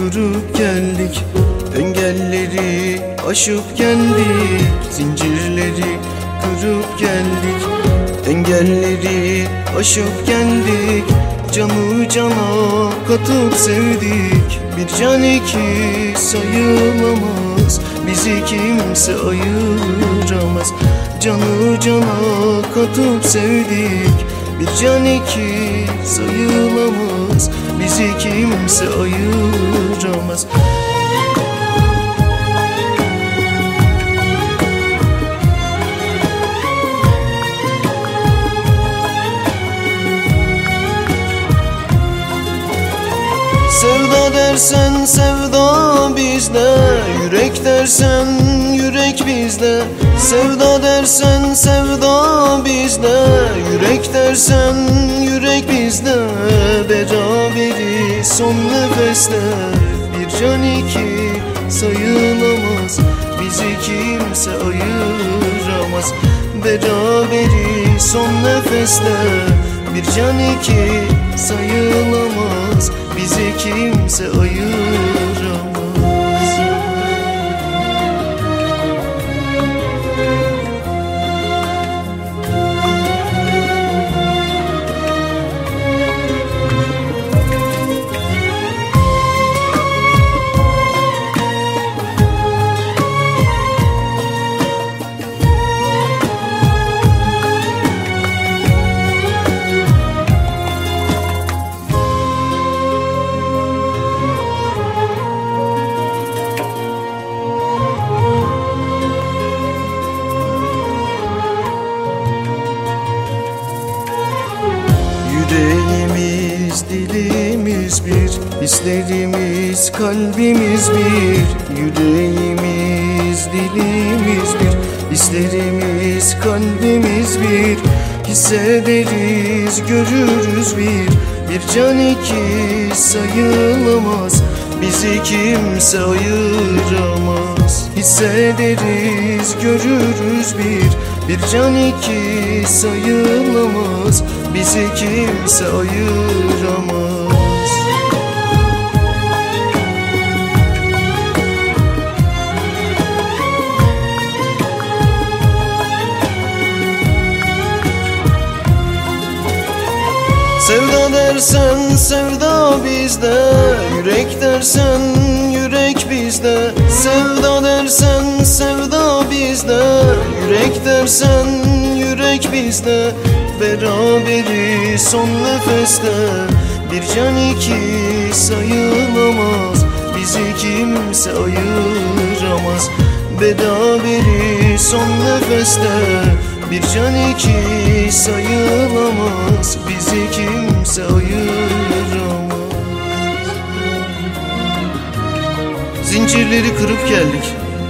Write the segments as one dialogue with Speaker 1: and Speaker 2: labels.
Speaker 1: kurup geldik. Engelleri aşıp geldik, zincirleri kırıp geldik. Engelleri aşıp geldik, canı cana katıp sevdik. Bir can iki sayılamaz, bizi kimse ayıramaz. Canı cana katıp sevdik, bir can iki sayılamaz, bizi kimse ayıramaz. Sevda dersen sevda bizde, yürek dersen yürek bizde. Sevda dersen sevda bizde, yürek dersen yürek bizde. Beraberiz son nefeste, bir can iki sayılamaz, bizi kimse ayıramaz. Beraberiz son nefeste, bir can iki sayılamaz, bizi kimse ayıramaz. Yüreğimiz, dilimiz bir, hislerimiz, kalbimiz bir. Yüreğimiz, dilimiz bir, hislerimiz, kalbimiz bir. Hissederiz, görürüz bir can iki sayılamaz, bizi kimse ayıramaz. Hissederiz, görürüz bir can iki sayılamaz, bizi kimse ayıramaz. Sevda dersen sevda bizde, yürek dersen yürek bizde. Sevda dersen sevda bizde, yürek dersen yürek bizde. Beraberiz son nefeste, bir can iki sayılamaz, bizi kimse ayıramaz. Beraberiz son nefeste, bir can iki sayılamaz, bizi kimse ayıramaz. Zincirleri kırıp geldik,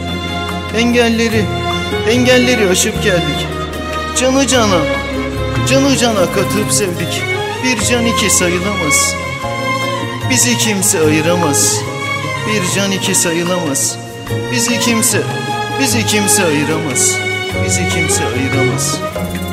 Speaker 1: engelleri aşıp geldik. Canı cana katıp sevdik. Bir can iki sayılamaz, bizi kimse ayıramaz. Bir can iki sayılamaz, bizi kimse ayıramaz. Bizi kimse ayıramaz.